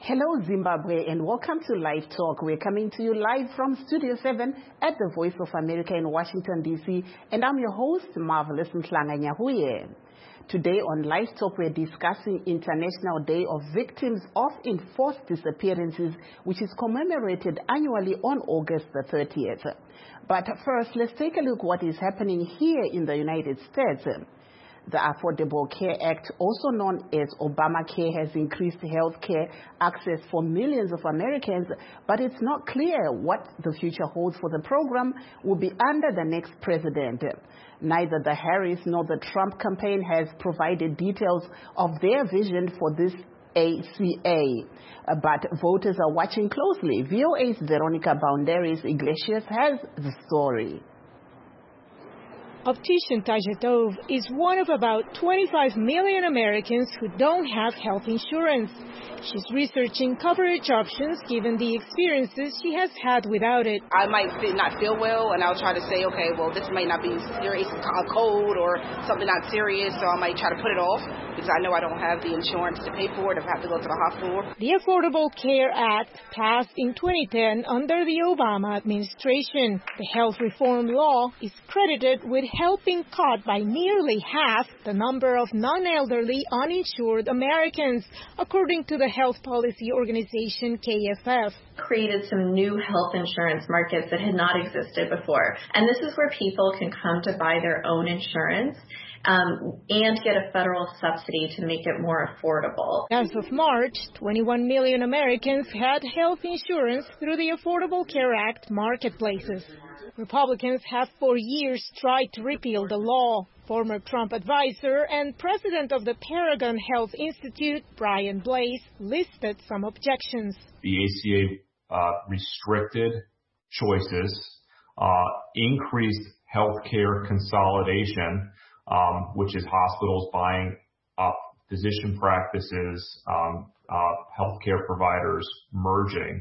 Hello Zimbabwe and welcome to Live Talk. We're coming to you live from Studio 7 at the Voice of America in Washington, D.C. And I'm your host, Marvelous Mhlanga Nyahuye. Today on Live Talk, we're discussing International Day of Victims of Enforced Disappearances, which is commemorated annually on August the 30th. But first, let's take a look what is happening here in the United States. The Affordable Care Act, also known as Obamacare, has increased health care access for millions of Americans, but it's not clear what the future holds for the program will be under the next president. Neither the Harris nor the Trump campaign has provided details of their vision for this ACA. But voters are watching closely. VOA's Veronica Boundaries Iglesias has the story. Optician Tajetov is one of about 25 million Americans who don't have health insurance. She's researching coverage options given the experiences she has had without it. I might not feel well, and I'll try to say, okay, well, this might not be serious, a cold or something not serious, so I might try to put it off because I know I don't have the insurance to pay for it if I have to go to the hospital. The Affordable Care Act passed in 2010 under the Obama administration. The health reform law is credited with helping cut by nearly half the number of non-elderly uninsured Americans, according to the health policy organization KFF. Created some new health insurance markets that had not existed before. And this is where people can come to buy their own insurance and get a federal subsidy to make it more affordable. As of March, 21 million Americans had health insurance through the Affordable Care Act marketplaces. Republicans have for years tried to repeal the law. Former Trump advisor and president of the Paragon Health Institute, Brian Blase, listed some objections. The ACA restricted choices, increased healthcare consolidation, which is hospitals buying up physician practices, healthcare providers merging.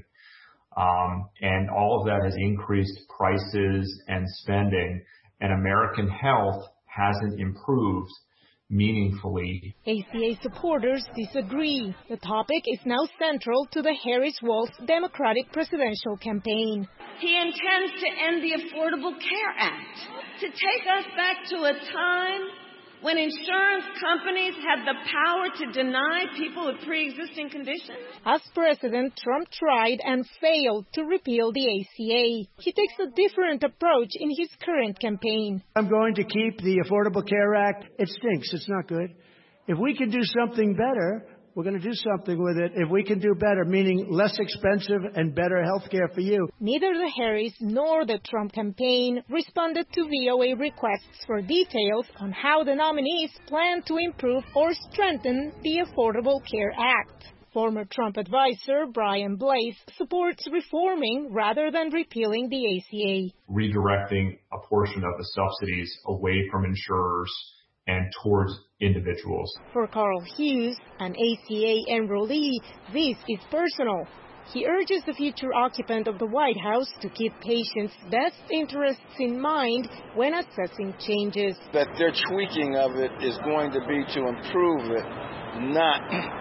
And all of that has increased prices and spending, and American health hasn't improved meaningfully. ACA supporters disagree. The topic is now central to the Harris-Walz Democratic presidential campaign. He intends to end the Affordable Care Act, to take us back to a time when insurance companies had the power to deny people with pre-existing conditions. As president, Trump tried and failed to repeal the ACA. He takes a different approach in his current campaign. I'm going to keep the Affordable Care Act. It stinks. It's not good. If we can do something better, we're going to do something with it. If we can do better, meaning less expensive and better health care for you. Neither the Harris nor the Trump campaign responded to VOA requests for details on how the nominees plan to improve or strengthen the Affordable Care Act. Former Trump advisor Brian Blase supports reforming rather than repealing the ACA. Redirecting a portion of the subsidies away from insurers and towards individuals. For Carl Hughes, an ACA enrollee, this is personal. He urges the future occupant of the White House to keep patients' best interests in mind when assessing changes. That their tweaking of it is going to be to improve it, not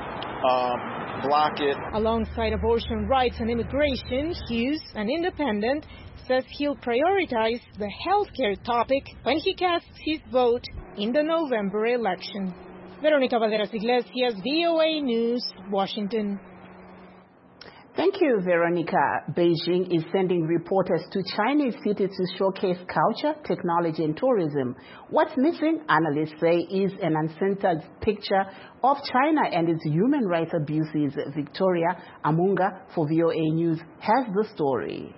block it. Alongside abortion rights and immigration, Hughes, an independent, says he'll prioritize the healthcare topic when he casts his vote in the November election. Veronica Valderas Iglesias, VOA News, Washington. Thank you, Veronica. Beijing is sending reporters to Chinese cities to showcase culture, technology, and tourism. What's missing, analysts say, is an uncensored picture of China and its human rights abuses. Victoria Amunga for VOA News has the story.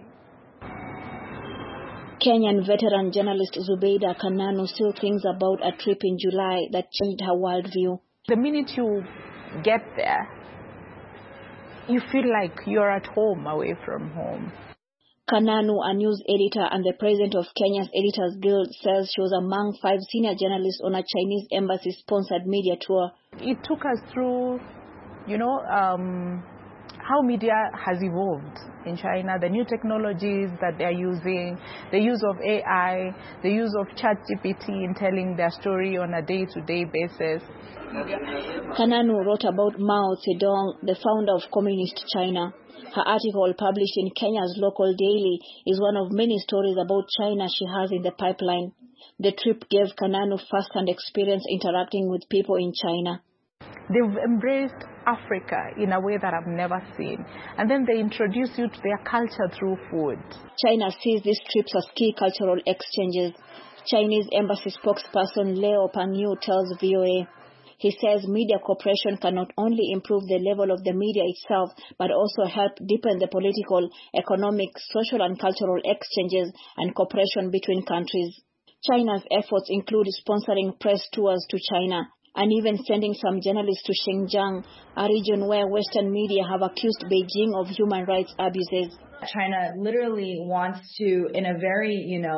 Kenyan veteran journalist Zubeida Kananu still thinks about a trip in July that changed her worldview. The minute you get there, you feel like you're at home away from home. Kananu, a news editor and the president of Kenya's Editors Guild, says she was among 5 senior journalists on a Chinese embassy-sponsored media tour. It took us through, how media has evolved in China, the new technologies that they're using, the use of AI, the use of ChatGPT in telling their story on a day-to-day basis. Kananu wrote about Mao Zedong, the founder of Communist China. Her article, published in Kenya's local daily, is one of many stories about China she has in the pipeline. The trip gave Kananu first-hand experience interacting with people in China. They've embraced Africa in a way that I've never seen. And then they introduce you to their culture through food. China sees these trips as key cultural exchanges. Chinese embassy spokesperson Leo Pangyu tells VOA. He says media cooperation can not only improve the level of the media itself, but also help deepen the political, economic, social and cultural exchanges and cooperation between countries. China's efforts include sponsoring press tours to China and even sending some journalists to Xinjiang, a region where Western media have accused Beijing of human rights abuses. China literally wants to, in a very,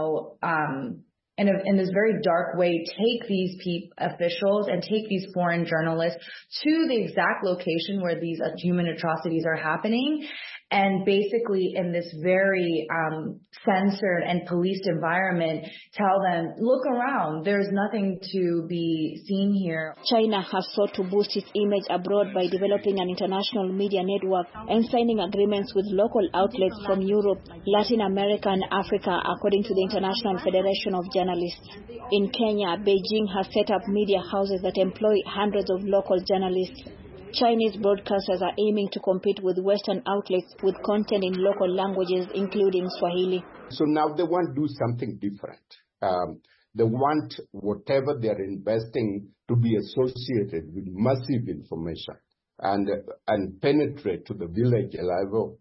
in this very dark way, take these officials and take these foreign journalists to the exact location where these human atrocities are happening. And basically in this very censored and policed environment, tell them, look around, there's nothing to be seen here. China has sought to boost its image abroad by developing an international media network and signing agreements with local outlets from Europe, Latin America and Africa, according to the International Federation of Journalists. In Kenya, Beijing has set up media houses that employ hundreds of local journalists. Chinese broadcasters are aiming to compete with Western outlets with content in local languages, including Swahili. So now they want to do something different. They want whatever they're investing to be associated with massive information and penetrate to the village level.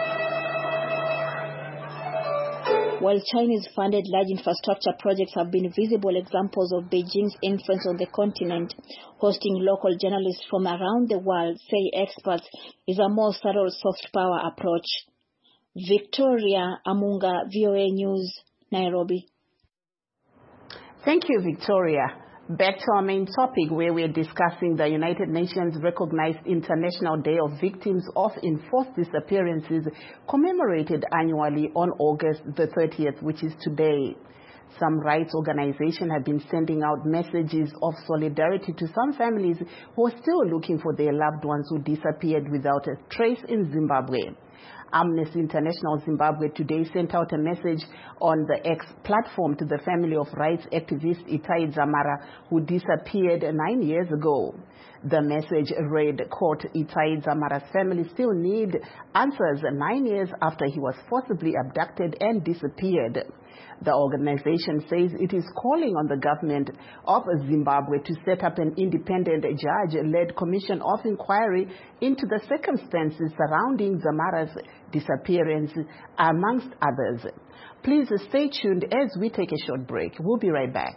While Chinese-funded large infrastructure projects have been visible examples of Beijing's influence on the continent, hosting local journalists from around the world, say experts, is a more subtle soft power approach. Victoria Amunga, VOA News, Nairobi. Thank you, Victoria. Back to our main topic, where we're discussing the United Nations recognized International Day of Victims of Enforced Disappearances, commemorated annually on August the 30th, which is today. Some rights organizations have been sending out messages of solidarity to some families who are still looking for their loved ones who disappeared without a trace in Zimbabwe. Amnesty International Zimbabwe today sent out a message on the X platform to the family of rights activist Itai Dzamara, who disappeared 9 years ago. The message read, quote, Itai Dzamara's family still need answers 9 years after he was forcibly abducted and disappeared. The organization says it is calling on the government of Zimbabwe to set up an independent judge-led commission of inquiry into the circumstances surrounding Dzamara's disappearance, amongst others. Please stay tuned as we take a short break. We'll be right back.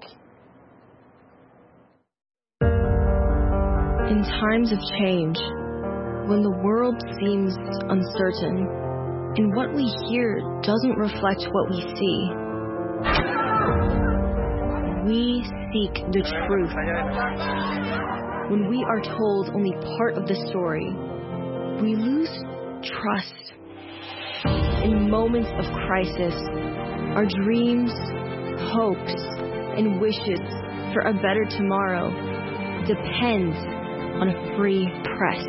In times of change, when the world seems uncertain and what we hear doesn't reflect what we see, we seek the truth. When we are told only part of the story, we lose trust. In moments of crisis, our dreams, hopes, and wishes for a better tomorrow depend on a free press.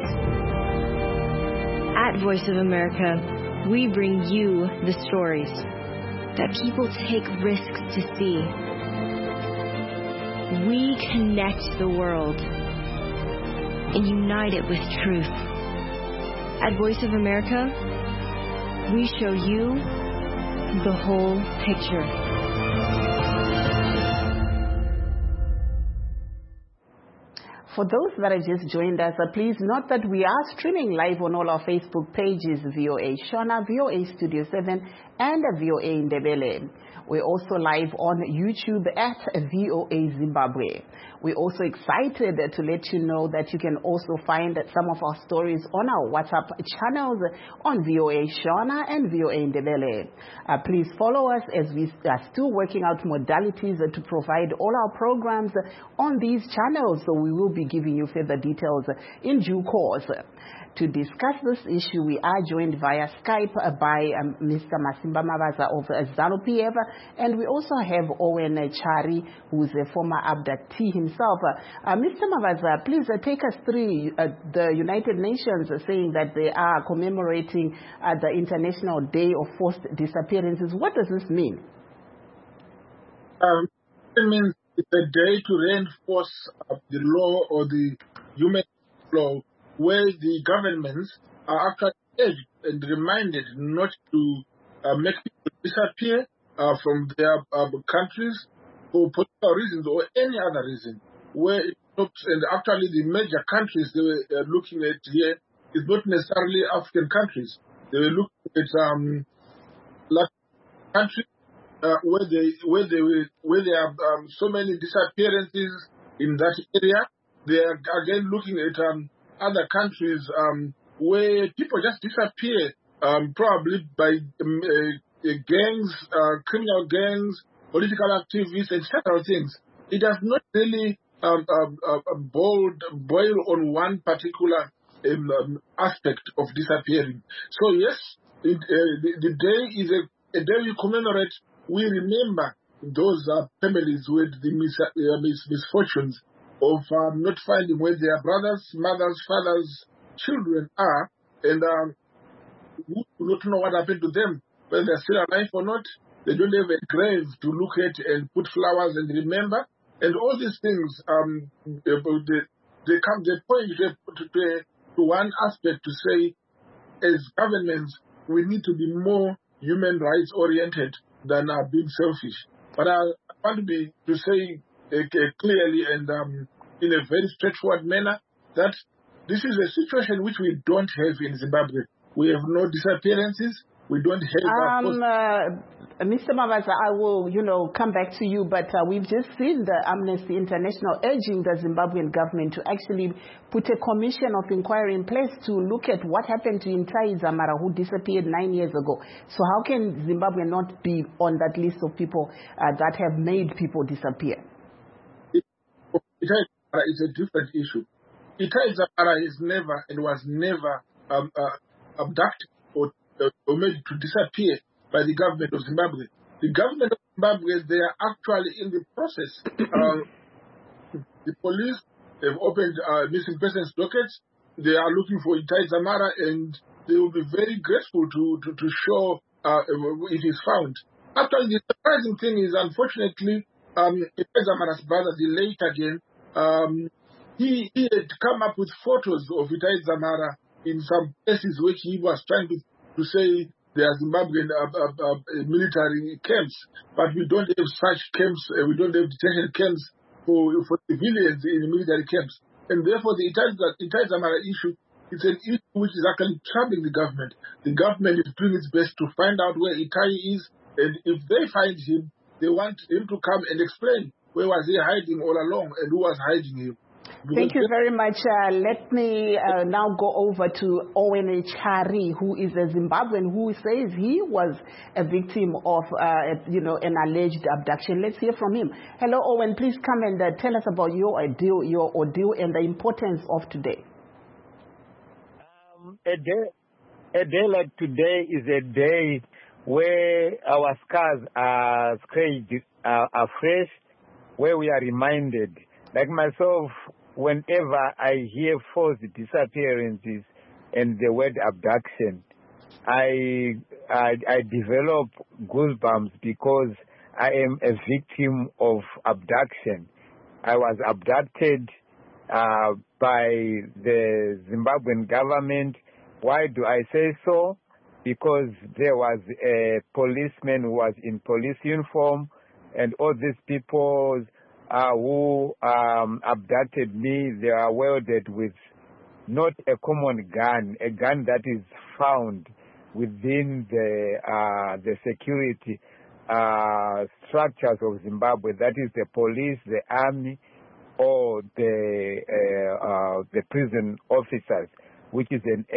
At Voice of America, we bring you the stories that people take risks to see. We connect the world and unite it with truth. At Voice of America, we show you the whole picture. For those that have just joined us, please note that we are streaming live on all our Facebook pages, VOA Shona, VOA Studio 7, and VOA Ndebele. We're also live on YouTube at VOA Zimbabwe. We're also excited to let you know that you can also find some of our stories on our WhatsApp channels on VOA Shona and VOA Ndebele. Please follow us as we are still working out modalities to provide all our programs on these channels, so we will be giving you further details in due course. To discuss this issue, we are joined via Skype by Mr. Masimba Mabaza of ZANU-PF And we also have Owen Chari, who is a former abductee himself. Mr. Mavaza, please take us through the United Nations saying that they are commemorating the International Day of Forced Disappearances. What does this mean? It means it's a day to reinforce the law or the human law where the governments are actually urged and reminded not to make people disappear from their countries for political reasons or any other reason. Where it stops, and actually the major countries they were looking at here is not necessarily African countries. They were looking at Latin countries where there are so many disappearances in that area. They are again looking at other countries where people just disappear, probably by gangs, criminal gangs, political activists, and several things. It does not really boil on one particular aspect of disappearing. So yes, the day is a day we commemorate. We remember those families with the misfortunes of not finding where their brothers, mothers, fathers, children are, and who do not know what happened to them, whether they're still alive or not. They don't have a grave to look at and put flowers and remember. And all these things, they point to one aspect to say, as governments, we need to be more human rights oriented than being selfish. But I want to say clearly and in a very straightforward manner that this is a situation which we don't have in Zimbabwe. We have no disappearances. We don't have... Mr. Mavaza, I will, come back to you, but we've just seen the Amnesty International urging the Zimbabwean government to actually put a commission of inquiry in place to look at what happened to Mtai Dzamara, who disappeared 9 years ago. So how can Zimbabwe not be on that list of people that have made people disappear? It's a different issue. Mtai Dzamara is never and was never abducted or made to disappear by the government of Zimbabwe. The government of Zimbabwe, they are actually in the process. The police have opened missing persons dockets. They are looking for Mtai Dzamara, and they will be very grateful to show it is found. Actually, the surprising thing is, unfortunately, Mtai Dzamara's brother, the late again, he had come up with photos of Mtai Dzamara in some places which he was trying to say there are Zimbabwean military camps, but we don't have such camps. We don't have detention camps for civilians in military camps, and therefore the Mtai Dzamara issue is an issue which is actually troubling the government. The government is doing its best to find out where Mtai is, and if they find him, they want him to come and explain where was he hiding all along and who was hiding him. Thank you very much. Let me now go over to Owen Chari, who is a Zimbabwean who says he was a victim of, an alleged abduction. Let's hear from him. Hello, Owen. Please come and tell us about your ordeal and the importance of today. A day like today is a day where our scars are scratched afresh, where we are reminded. Like myself, whenever I hear forced disappearances and the word abduction, I develop goosebumps because I am a victim of abduction. I was abducted by the Zimbabwean government. Why do I say so? Because there was a policeman who was in police uniform, and all these people who abducted me, they are welded with not a common gun, a gun that is found within the security structures of Zimbabwe. That is the police, the army, or the prison officers, which is an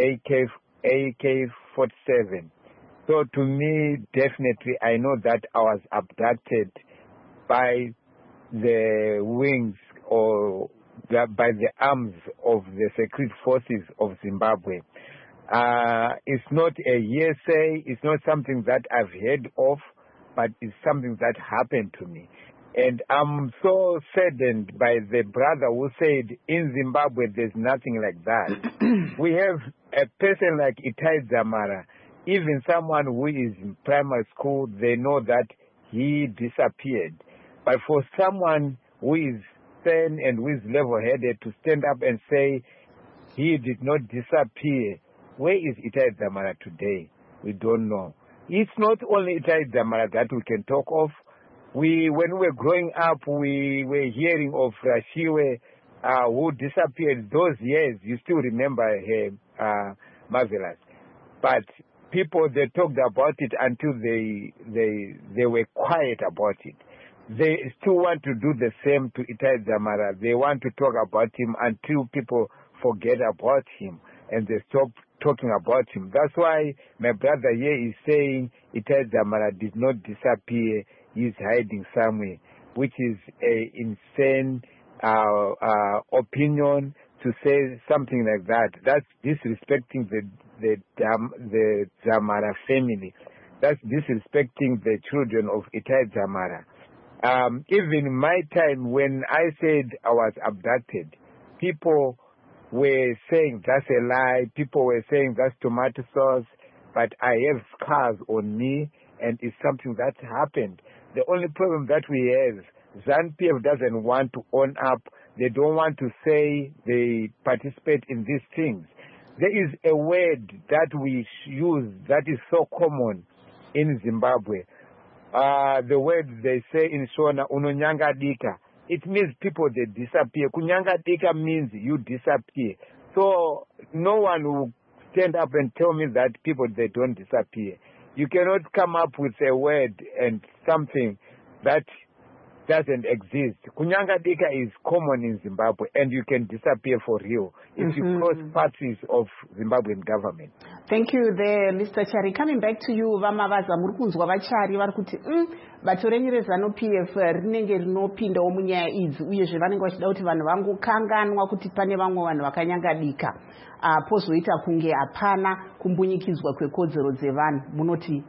AK-47. So to me, definitely, I know that I was abducted by the wings or by the arms of the security forces of Zimbabwe. It's not a hearsay. It's not something that I've heard of. but it's something that happened to me. And I'm so saddened by the brother who said in Zimbabwe there's nothing like that. We have a person like Itai Dzamara, even someone who is in primary school, they know that he disappeared. But for someone who is sane and who is level-headed to stand up and say he did not disappear, where is Itai Dzamara today? We don't know. It's not only Itai Dzamara that we can talk of. When we were growing up, we were hearing of Rashiwe, who disappeared those years. You still remember her, Marvelous. But people, they talked about it until they were quiet about it. They still want to do the same to Itai Dzamara. They want to talk about him until people forget about him and they stop talking about him. That's why my brother here is saying Itai Dzamara did not disappear. He's hiding somewhere, which is an insane opinion to say something like that. That's disrespecting the Dzamara family. That's disrespecting the children of Itai Dzamara. Even in my time when I said I was abducted, people were saying that's a lie. People were saying that's tomato sauce. But I have scars on me, and it's something that happened. The only problem that we have, ZANU-PF doesn't want to own up. They don't want to say they participate in these things. There is a word that we use that is so common in Zimbabwe. The word they say in Shona, unonyangadika. It means people, they disappear. Kunyangadika means you disappear. So no one will stand up and tell me that people, they don't disappear. You cannot come up with a word and something that doesn't exist. Kunyangadika is common in Zimbabwe, and you can disappear for real if you cross parties of Zimbabwean government. Thank you there, Mr. Chari. Coming back to you, Vamavaza Murukunzwa Vachari varikuti bato renyu rezanu-PF rinenge rinopindawo munyaya idzi uyezve vanenge vachida kuti vanhu vangokanganwa kuti pane vamwe vanhu vakanyangadika pozoita kunge hapana kumbunyikidzwa kwekodzero dzevanhu. Munoti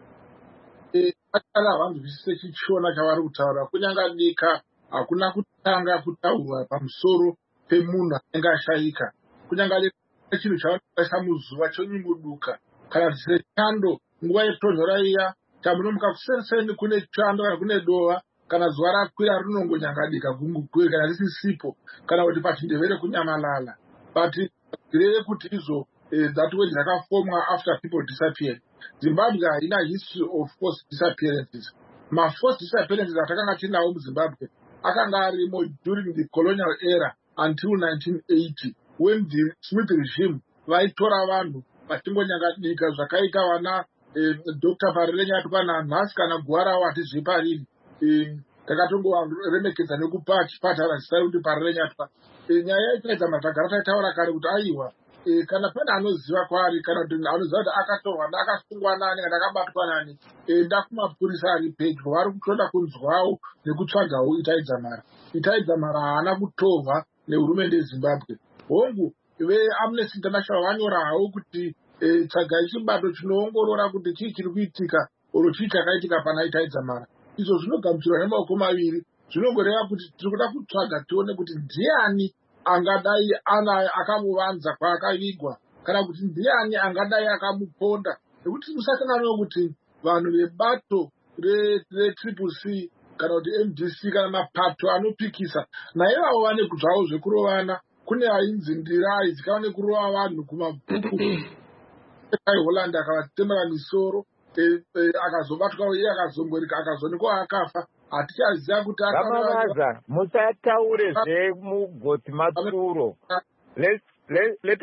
akala vanzwisise chichiona chavari kutaura. Kunyangadika hakuna kutanga kutaurwa pamusoro pemunhu anenge ashayika. Kunyangadika chinhu chavanoisa muzuva chonyunguduka kana sechando nguva yetonhora iya tamunomuka kusenseni kune chando kana kune dova kana zuva rakwira rinongonyangadika gungugwe kana risisipo kana kuti pachindevere kunyamalala. But reve kuti izvo that word rakafomwa after people disappeared. Zimbabwe haina history of forced disappearances. Ma-forced disappearances atakanga tinawo muZimbabwe akanga arimo during the colonial era until 1980 when the Smith regime vaitora vanhu vachingonyangadika zvakaita vana Dr. Parelenya atukana nhasi kana Gwarawo hatizve parini. Takatongoremekedza nekupa chipatara zita kuti Parelenya atuka. Nyaya yaitaita matagara taitaura kare kuti aiwa kana pane anoziva kwaari kana kuti anoziva kuti akatorwa akasungwa nani kana akabatwa nani enda kumapurisa ari pedyo vari kutoda kunzwawo nekutsvagawo Itai Dzamara. Itai Dzamara haana kutorwa nehurumende yeZimbabwe. Hongu veAmnesty International vanyora hawo kuti tsvagai chibato chinoongorora kuti chii chiri kuitika oro chii chakaitika pana Itai Dzamara. Izvo zvinogamuchirwa nemaoko maviri. Zvinongoreva kuti tiri kuda kutsvaga tione kuti ndiani angadai akamuvanza kwaakavigwa kana kuti ndiani angadai akamuponda. Nekuti musasanganawo kuti vanhu vebato reCCC kana kuti MDC kana mapato anopikisa naivavo vane zvavo zvekurovana. Kune ainzi ndira aizikanwa nekurova vanhu kumabhuku Holland akavatemera misoro akazobatwa iye akazongorika akazonikwa akafa. Hatichaziva kuti Vamavaza musataure zvemugotsi matsuro. Let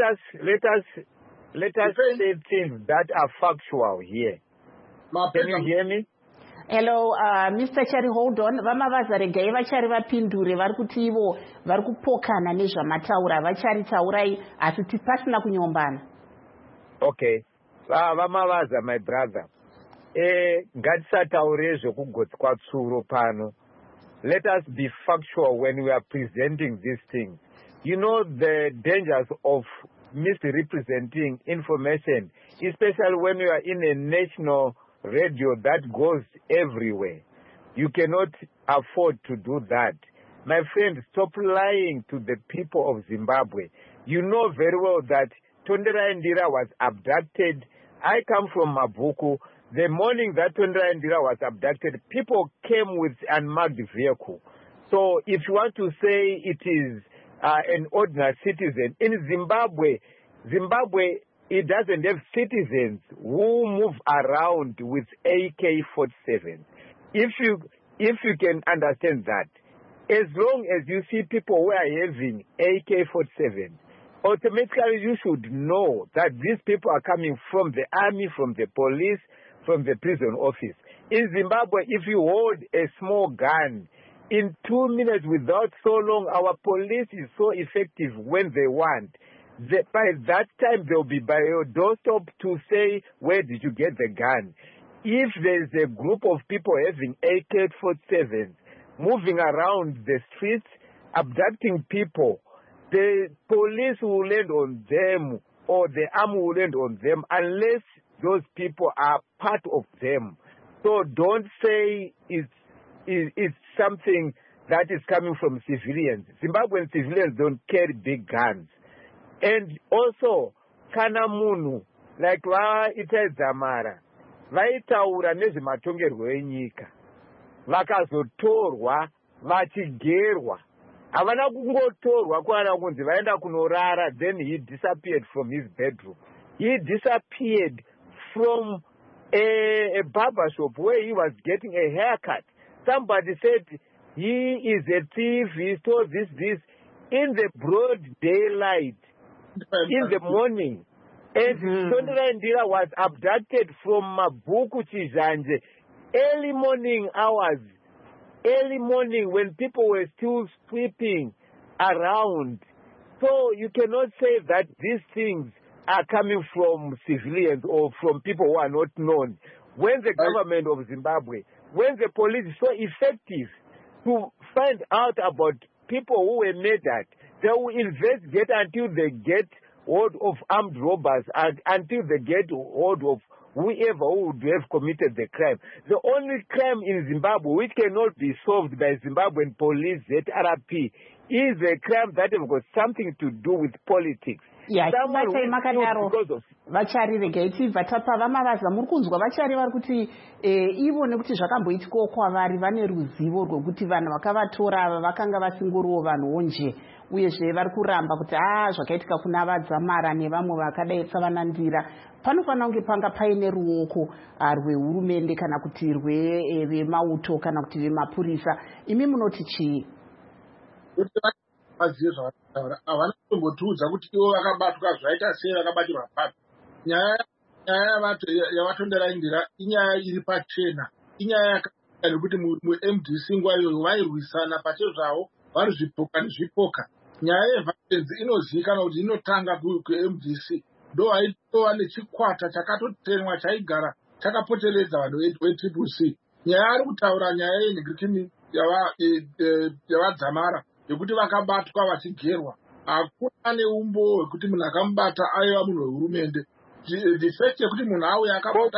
us say things that are factual here. Can you hear me? Hello, Mr. Chari, hold on. Vamavaza regai vachari vapindure vari kuti ivo vari kupokana nezvamataura vachari taurai asi pasina kunyombana. Okay. Vamavaza, my brother. Ngatisataure zvekugotsi kwatsuro pano. Let us be factual when we are presenting these things. You know the dangers of misrepresenting information, especially when you are in a national radio that goes everywhere. You cannot afford to do that. My friend, stop lying to the people of Zimbabwe. You know very well that Tondera Ndira was abducted. I come from Mabuku. The morning that Tondera Ndira was abducted, people came with unmarked vehicle. So if you want to say it is an ordinary citizen, in Zimbabwe, it doesn't have citizens who move around with AK-47. If you can understand that, as long as you see people who are having AK-47, automatically you should know that these people are coming from the army, from the police, from the prison office. In Zimbabwe, if you hold a small gun, in 2 minutes without so long, our police is so effective when they want. By that time, they'll be by your doorstep to say, where did you get the gun? If there's a group of people having AK-47 moving around the streets, abducting people, the police will land on them or the army will land on them unless those people are part of them. So don't say it's something that is coming from civilians. Zimbabwean civilians don't carry big guns. And also, kana munhu, like vaita Dzamara, vaitaura nezvematongerwo enyika, vakazotorwa vachigerwa. Havana kungotorwa kuana kunzi vaenda kunorara, then he disappeared from his bedroom. He disappeared from a barber shop where he was getting a haircut. Somebody said he is a thief, he stole this, in the broad daylight, in the morning. And Tondera Ndira was abducted from Mabuku Chizanje, early morning hours, early morning when people were still sweeping around. So you cannot say that these things are coming from civilians or from people who are not known. When the government of Zimbabwe, when the police is so effective to find out about people who were murdered, they will investigate until they get hold of armed robbers, until they get hold of whoever who would have committed the crime. The only crime in Zimbabwe which cannot be solved by Zimbabwean police, ZRP, is a crime that has got something to do with politics. Vachari regai tibva tapa vamavaza muri kunzwa vachari vari kuti ivo nekuti zvakamboitikawo kwavari vane ruzivo rwekuti vanhu vakavatora ava vakanga vasingoriwo vanhuwo nje uyezve vari kuramba kuti zvakaitika kuna vaDzamara nevamwe vakadai savana Ndira panofanira kunge panga paine ruoko rwehurumende kana kuti rwemauto kana kuti rwemapurisa. Imi munoti chii? Vazive zvavataura havana kutombotiudza kuti ivo vakabatwa zvaita sei vakabatirwa papi. Nyaya yavatondera Ndira inyaya iri pachena, inyaya yakanaka nekuti muMDC nguva iyoyo vairwisana pache zvavo vari zvipoka nezvipoka. Nyaya yevapenzi inozivikanwa kuti inotanga kuMDC, ndo vaitova nechikwata chakatotemwa chaigara chakapoteredza vanhu veTPC. Nyaya ari kutaura nyaya yenhigirikini yavaDzamara yekuti vakabatwa vachigerwa, hakuna neumbo hwekuti munhu akamubata aiva munhu wehurumende. The fact yekuti munhu auya akabata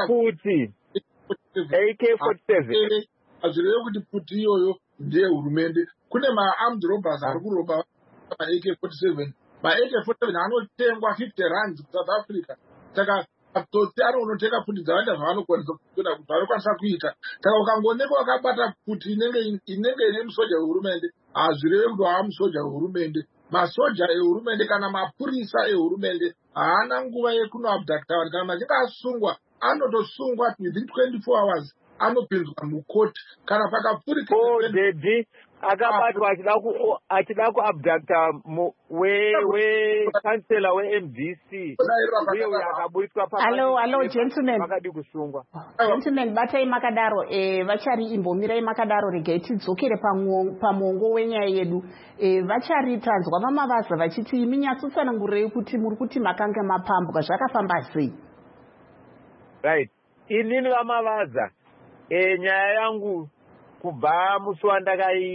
AK-47 hazvireve kuti puti iyoyo ndeyehurumende. Kune ma-armed robbers ari kuroba ma-AK-47. Ma-AK-47 anotengwa 50 rands kuSouth Africa. Saka matsotsi anonotenga puti dzavanda zvavanokwanisa kuita. Saka ukangonekwa wakabata puti inenge ine musoja wehurumende, hazvireve kuti wava musoja wehurumende. Masoja ehurumende kana mapurisa ehurumende haana nguva yekunoabducta vanhu. Kana machinge asungwa anotosungwa within 24 hours anopinzwa mukoti. Kana pakapfurika akabatwa achida kuabducta wekansela weMDC uye akaburiswa Hello, gentlemen. vakadi kusungwa. Gentlemen, batai makadaro vachari imbomirai makadaro regai tidzokere pamongo wenyaya yedu. Vachari tanzwa vamavaza vachiti imi nyatsotsanangurei kuti muri kuti makanga mapambwa zvakafamba sei? Right. Inini vamavaza nyaya yangu kubva musi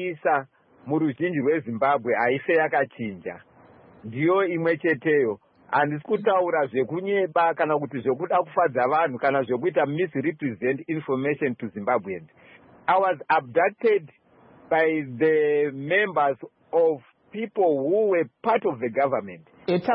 wandakaiisa muruzhinji rweZimbabwe haife yakachinja. Ndiyo imwe cheteyo. handisi kutaura zvekunyeba kana kuti zvekuda kufadza vanhu kana zvekuita misrepresent information to Zimbabweans. I was abducted by the members of people who were part of the government.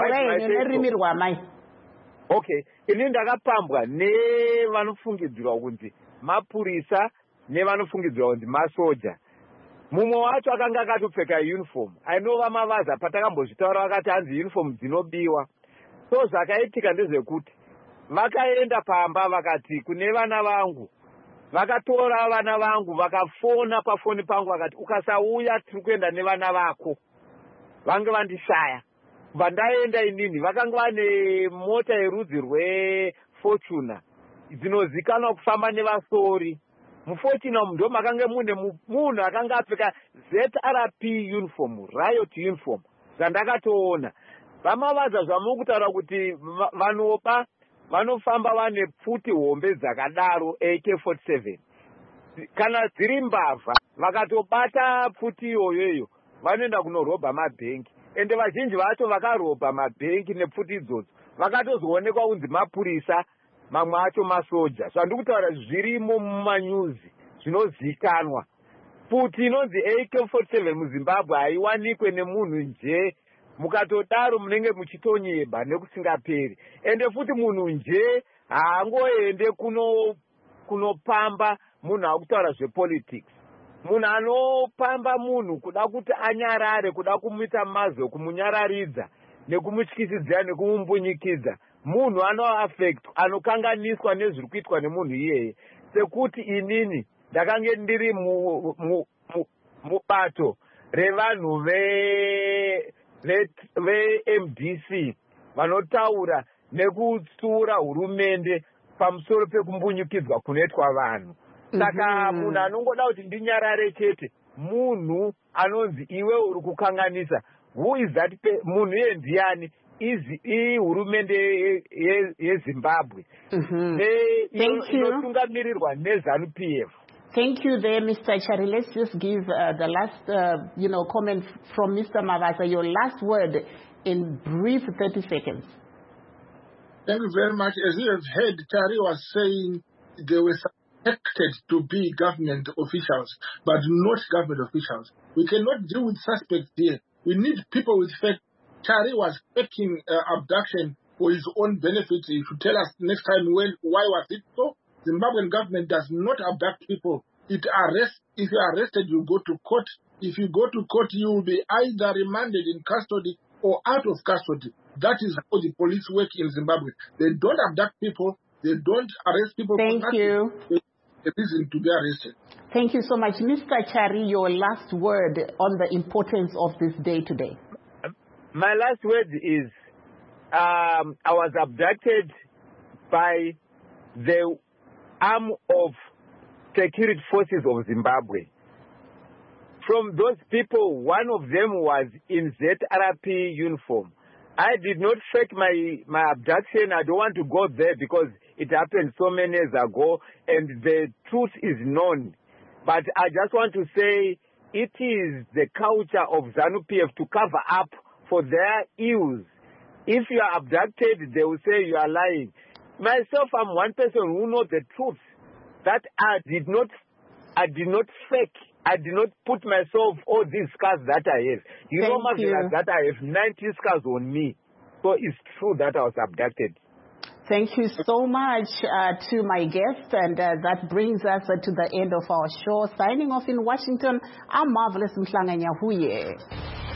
Okay, ini ndakapambwa nevanofungidzirwa kunzi mapurisa nevanofungidzirwa kunzi masoja. Mumwe wacho akanga akatopfeka uniform. Ainova mavaza patakambozvitaura vakati hanzi uniform dzinobiwa. So zvakaitika ndezvekuti vakaenda pamba vakati kune vana vangu, vakatora vana vangu vakafona pafoni pangu vakati ukasauya tiri kuenda nevana vako vange vandishaya. Kubva ndaenda inini vakanga vane mota yerudzi rweFortuna dzinozikanwa kufamba nevasori. Mufortuna ndo makanga mune munhu akanga apfeka ZRP uniform, riot uniform. Zvandakatoona vamavaza zvamukutaura kuti vanopa vanofamba vane pfuti hombe dzakadaro AK47 kana dziri mbavha vakatobata pfuti iyoyo vanoenda kunorobha mabhengi. Ende vazhinji vacho vakarobha mabhengi nepfuti idzodzo vakatozoonekwa kunzi mapurisa, mamwe acho masoja. Zvandikutaura zvirimo mumanyuzi zvinozikanwa. Pfuti inonzi AK47 muZimbabwe haiwanikwe nemunhu nje. Mukatodaro munenge muchitonyeba nekusingaperi. Ende futi munhu nje haangoende kunopamba munhu akutaura zvepolitics. Munhu anopamba munhu kuda kuti anyarare, kuda kumuita mazwe, kumunyararidza nekumutyisidzira nekumumbunyikidza, munhu anoaffect, anokanganiswa nezviri kuitwa nemunhu iyeye. Sekuti inini ndakange ndiri mubato revanhu veMDC vanotaura nekutsura hurumende pamusoro pekumbunyikidzwa kunoitwa vanhu. Saka munhu anongoda kuti ndinyarare chete, munhu anonzi iwe uri kukanganisa. Who is that? Munhu iye ndiani? Hurumende yeZimbabwe inotungamirirwa neZANU-PF. Thank you there, Mr. Chari. Let's just give the last, comment from Mr. Mavaza. Your last word in brief 30 seconds. Thank you very much. As you have heard, Chari was saying they were suspected to be government officials, but not government officials. We cannot deal with suspects here. We need people with fact. Chari was faking abduction for his own benefit. He should tell us next time why was it so? Zimbabwean government does not abduct people. It arrests. If you are arrested, you go to court. If you go to court, you will be either remanded in custody or out of custody. That is how the police work in Zimbabwe. They don't abduct people. They don't arrest people. Thank you. A reason to be arrested. Thank you so much. Mr. Chari, your last word on the importance of this day today. My last word is I was abducted by the arm of security forces of Zimbabwe. From those people, one of them was in ZRP uniform. I did not fake my abduction. I don't want to go there because it happened so many years ago and the truth is known. But I just want to say it is the culture of ZANU-PF to cover up for their ills. If you are abducted, they will say you are lying. Myself, I'm one person who knows the truth, that I did not fake. I did not put myself all these scars that I have. You know, that I have 90 scars on me. So it's true that I was abducted. Thank you so much to my guest, and that brings us to the end of our show. Signing off in Washington, I'm Marvelous Mhlanga Nyahuye.